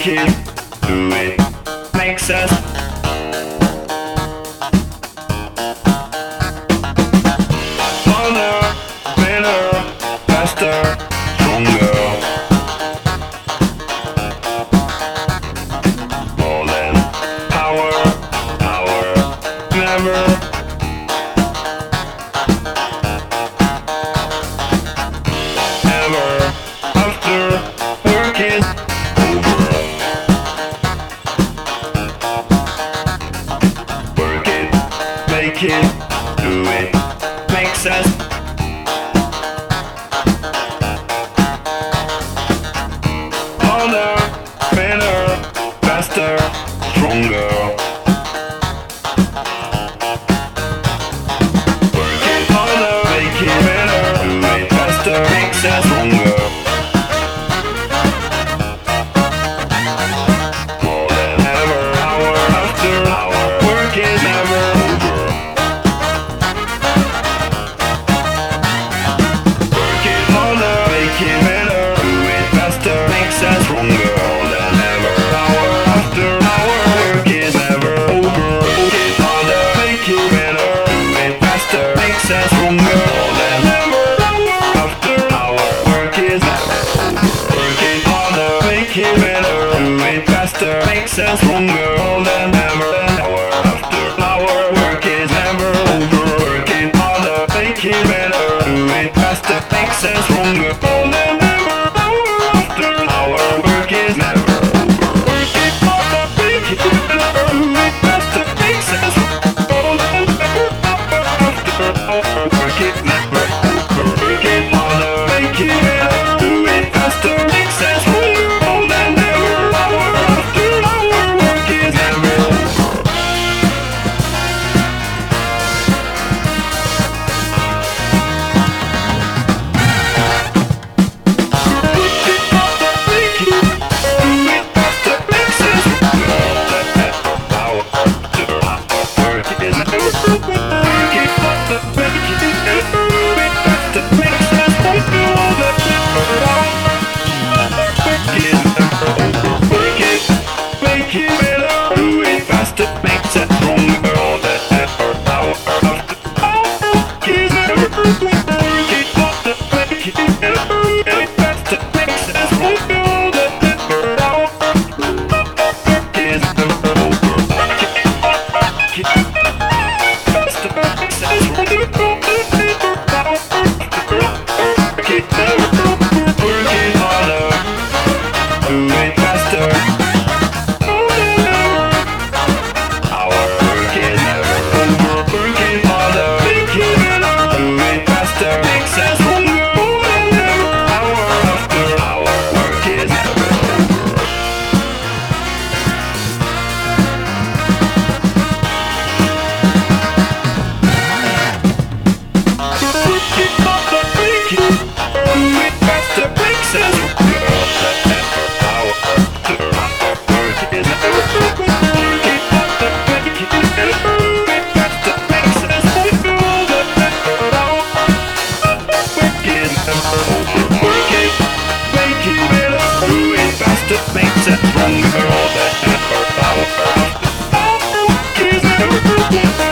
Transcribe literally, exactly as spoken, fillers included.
it, do it, makes us harder, better, faster, stronger. More than power, power, never. Ever, after, work is over. Work it, make it, do it, makes us harder, better, faster, stronger. Work it harder, make it better, do it faster, makes us stronger. More than ever, hour after hour, work is never over. Work it harder, make it better, do it faster, makes us stronger. More than ever, hour after hour, work is never over. Work it harder, make it better, do it faster, makes us stronger. More than ever, hour after hour, work is never over. Work it harder, make it better, do it faster, makes us stronger. More than ever, hour after hour, work is never over. Work it harder, make it better, do it faster, makes us stronger. More than ever, hour after hour, work is never over. Work it harder, make it better, do it faster, makes us stronger. More than ever, hour after hour, work is never over. Work it harder, make it better, do it faster, makes us stronger. More than ever, hour after hour, work is never over. Makes it stronger, all that effort, power, is never